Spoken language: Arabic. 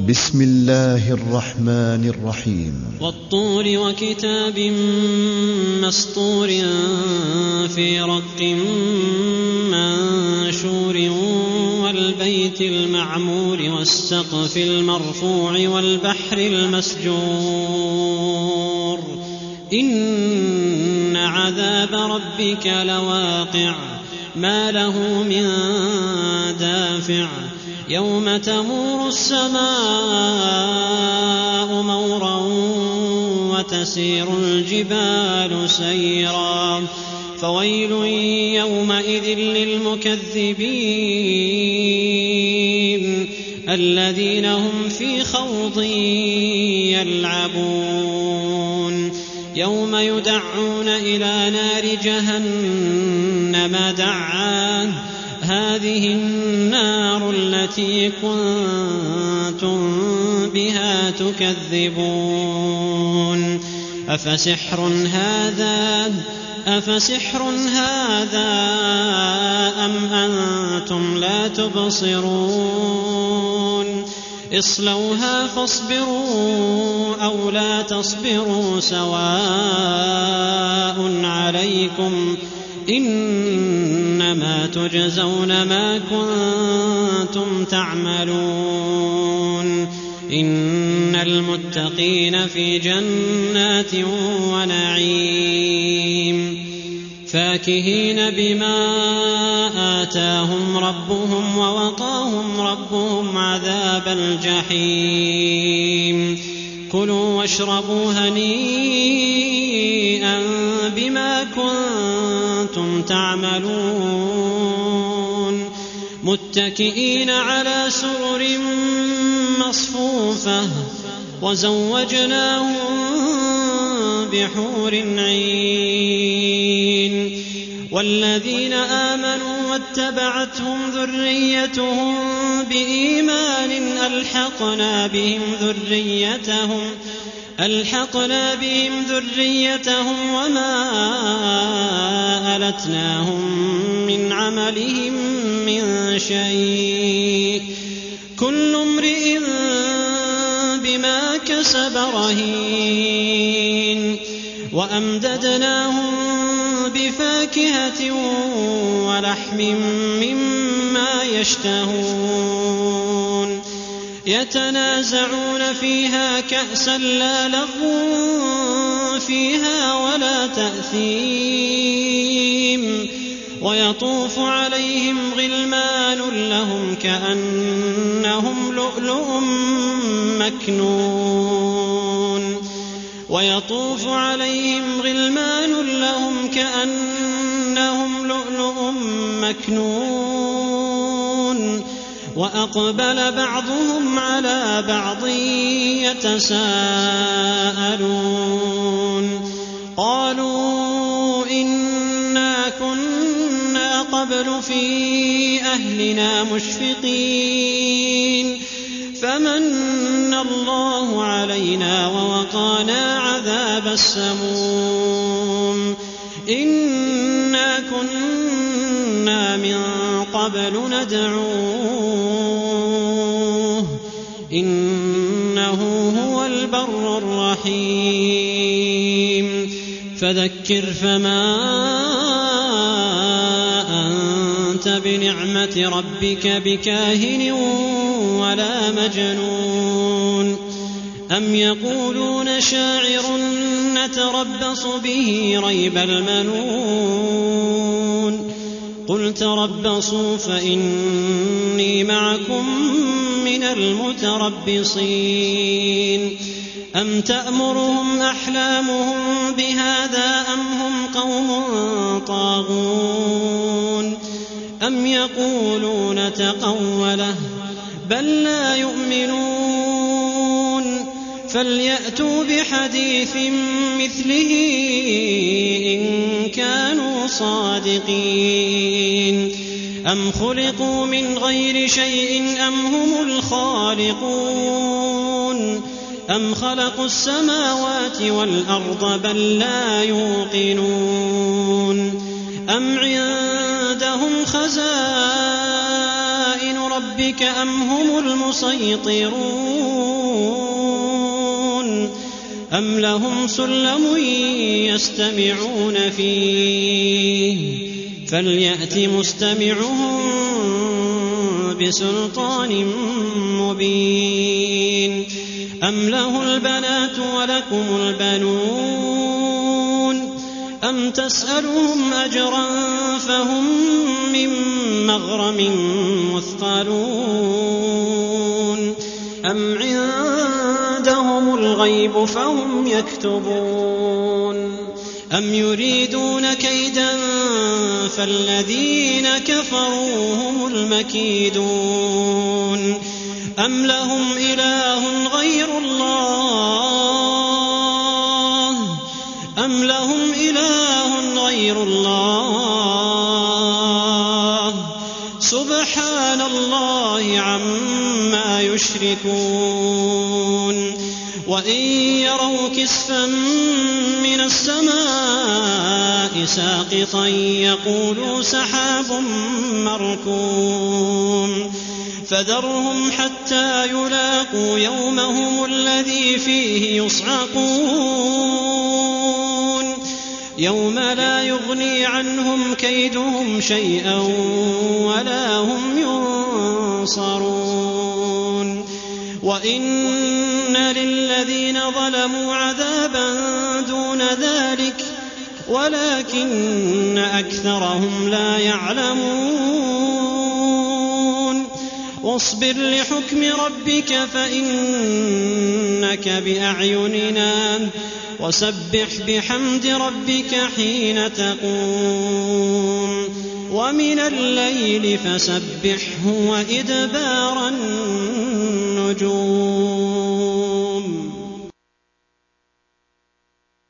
بسم الله الرحمن الرحيم والطور وكتاب مسطور في رق منشور والبيت المعمور والسقف المرفوع والبحر المسجور إن عذاب ربك لواقع ما له من دافع يوم تمور السماء مورا وتسير الجبال سيرا فويل يومئذ للمكذبين الذين هم في خوض يلعبون يوم يدعون إلى نار جهنم دعا هذه النار التي كنتم بها تكذبون أفسحر هذا أم أنتم لا تبصرون اصلوها فاصبروا أو لا تصبروا سواء عليكم إنما تجزون ما كنتم تعملون إن المتقين في جنات ونعيم فاكهين بما آتاهم ربهم ووقاهم ربهم عذاب الجحيم كلوا واشربوا هنيئا بما كنتم تعملون متكئين على سرر مصفوفة وزوجناهم بحور عين والذين آمنوا واتبعتهم ذريتهم بإيمان ألحقنا بهم ذريتهم وما ألتناهم من عملهم من شيء كل امرئ بما كسب رهين وأمددناهم بفاكهة ولحم مما يشتهون يتنازعون فيها كأسا لا لغو فيها ولا تأثيم ويطوف عليهم غلمان لهم كأنهم لؤلؤ مكنون وأقبل بعضهم على بعض يتساءلون قالوا إنا كنا قبل في أهلنا مشفقين فمن الله علينا ووقانا عذاب السموم إنا كنا من قبل ندعوه إنه هو البر الرحيم فذكر فما أنت بنعمة ربك بكاهن ولا مجنون أم يقولون شاعر نتربص به ريب المنون قل تربصوا فإني معكم من المتربصين أم تأمرهم أحلامهم بهذا أم هم قوم طاغون أم يقولون تقوله بل لا يؤمنون فليأتوا بحديث مثله إن كانوا صادقين أم خلقوا من غير شيء أم هم الخالقون أم خلقوا السماوات والأرض بل لا يوقنون أم عندهم خزائن ربك أم هم المسيطرون أم لهم سلم يستمعون فيه فليأت مستمعهم بسلطان مبين أم له البنات ولكم البنون أم تسألهم أجرا فهم من مغرم مثقلون أم عندهم الغيب فهم يكتبون أم يريدون كيدا فالذين كفروا هم المكيدون أم لهم إله غير الله سبحان الله عما يشركون وإن يروا كسفا من السماء ساقطا يقولوا سحاب مركوم فذرهم حتى يلاقوا يومهم الذي فيه يصعقون يوم لا يغني عنهم كيدهم شيئا ولا هم ينصرون وإن للذين ظلموا عذابا دون ذلك ولكن أكثرهم لا يعلمون واصبر لحكم ربك فإنك بأعيننا وسبح بحمد ربك حين تقوم ومن الليل فسبحه وإدبار